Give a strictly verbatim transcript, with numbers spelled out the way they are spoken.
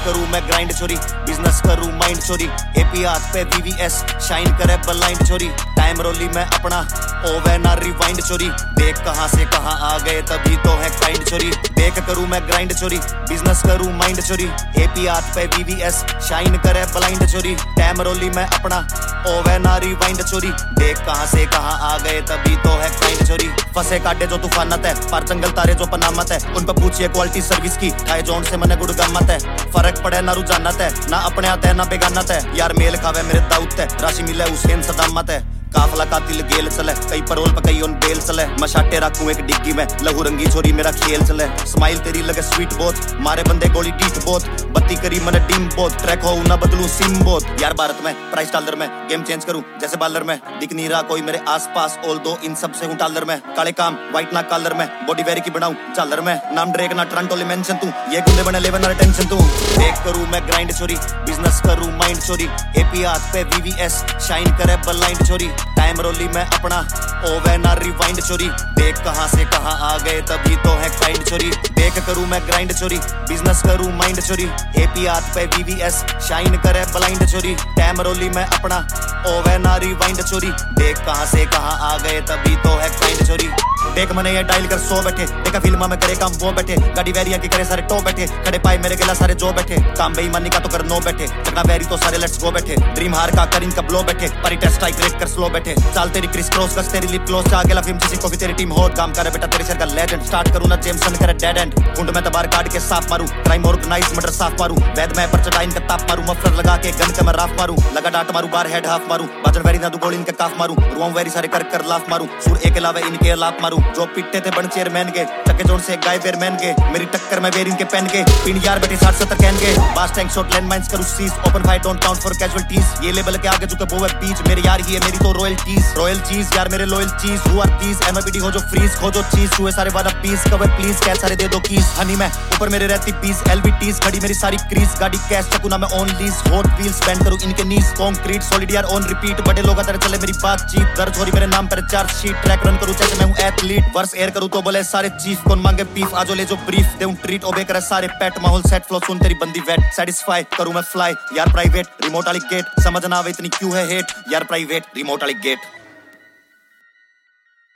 करूं मैं ग्राइंड छोरी, बिजनेस करूं माइंड छोरी, एपी हाथ पे वीवीएस शाइन करे ब्लाइंड छोरी, टाइम रोली मैं अपना ओवे ना रिवाइंड छोरी, देख कहां से कहां आ गए तभी तो है काइंड छोरी, देख करूं मैं ग्राइंड छोरी, बिजनेस करूं माइंड छोरी, एपी हाथ पे वीवीएस शाइन करे ब्लाइंड छोरी, टाइम रोली मैं अपना ओवे ना रिवाइंड छोरी, देख कहां से कहां आ गए तभी तो है काइंड छोरी, फंसे काटे जो तूफानत है पर जंगल तारे जो पनामत है, उन पर पूछिए क्वालिटी सर्विस की ठाए जोन से मने गुड़गामत है, फर्क पड़े ना रुझानत है ना अपने आते है ना बेगानत है, यार मेल खावे मेरे दाऊद है राशि मिले हुसैन सदामत है, काफला कातिल गेल चले कई परोल पर कई उन बेल चले, मशाटे रखूं एक डिग्गी में लहू रंगी छोरी मेरा खेल चले, स्माइल तेरी लगे स्वीट बहुत मारे बंदे गोली डीट बहुत, बत्ती करी मने टीम बहुत, ट्रैक हो ना बदलू सिम बहुत, यार भारत में प्राइस डॉलर में गेम चेंज करूं जैसे बालर में, दिख नहीं रहा कोई मेरे आसपास ऑल दो इन सब से हूं टालर में, काले काम व्हाइट ना कलर में बॉडी वेरी की बनाऊं झालर में, नाम ड्रेक ना टोरंटो ले मेंशन तू ये गुंडे बने लेवन ना टेंशन तू, देख करूं मैं ग्राइंड छोरी, बिजनेस करूं माइंड छोरी, एपी हाथ पे वीवीएस शाइन करे ब्लाइंड छोरी, टाइम रोली मैं अपना ओवे ना रिवाइंड छोरी, देख कहां से कहां आ गए तभी तो है काइंड छोरी, देख करूं मैं ग्राइंड छोरी, बिजनेस करूं माइंड छोरी, एपी हाथ पे वीवीएस शाइन करे ब्लाइंड छोरी, टाइम रोली मैं अपना ओवे ना रिवाइंड छोरी, देख कहां से कहां आ गए तभी तो है काइंड छोरी, देख मने ये डायल कर सो बैठे, देखा फिल्मा में करे काम वो बैठे, गाड़ी वेरिया की करे सारे टो बैठे, खड़े पाए मेरे गेला सारे जो बैठे, काम बेईमानी का तो कर नो बैठे, चकना वेरी तो सारे लेट्स गो बैठे, ड्रीम हार का कर इनका ब्लो बैठे, परी टेस्ट स्ट्राइक रेट कर स्लो बैठे, चाल तेरी क्रिस क्रॉस कस तेरी लिप क्लोज आ गेला फिल्म जिसी को भी तेरी टीम होट काम करे बेटा तेरे शहर का लेजेंड, स्टार्ट करूं ना जेमसन करे डेड एंड, गुंड में तबार काट के साफ मारूं, क्राइम ऑर्गेनाइज मर्डर साफ मारूं, वैद में पर चटाइन का ताप मारूं, मफलर लगा के गन के मैं राफ मारूं, लगा डांट मारूं बार हेड हाफ मारूं, बाजन वेरी ना दू गोली इनके काफ मारूं, रुआं वेरी सारे कर कर लाफ मारूं, सुर एक अलावे इनके लाफ मारूं, जो पिटते थे बन चेयरमैन के चक्के जोन से गाय बेरमैन के, मेरी टक्कर में वेरी इनके पेन के, पिन यार बेटे साठ सत्तर कैन के, बास टैंक शॉट लैंड माइंस करूं siege, open fight don't count for casualties, ये लेवल के आगे झुके वो है बीच, मेरे यार ही है मेरी तो रॉयल्टीज, रॉयल चीज यार मेरे लॉयल चीज, हु आर दीस एमआईपीडी हो जो फ्रीज, हो जो चीज हुए सारे वाला पीस, कवर प्लीज कैश सारे दे दो कीज, हनी में ऊपर मेरे रहती पीस, एलवीटीज खड़ी मेरी सारी क्रीज, गाड़ी कैश चकू ना मैं on lease, hot wheels band करूं इनके नीज, कॉन्क्रीट सॉलिड यार ऑन रिपीट, बड़े लोग तरह चले मेरी बातचीत, दर्ज हो रही मेरे नाम पर चार्ज शीट, ट्रैक रन करूं जैसे मैं हूं एथलीट, वर्स एयर करूं तो बोले सारे चीफ, कौन मांगे बीफ आजो ले जो ब्रीफ, देऊं ट्रीट ओबे करे सारे पेट, माहौल सेट फ्लो सुन तेरी बंदी वेट, सेटिस्फाई करूं मैं फ्लाई यार प्राइवेट, रिमोट वाली गेट समझ ना आवे इतनी क्यों है हेट, यार प्राइवेट रिमोट वाली गेट।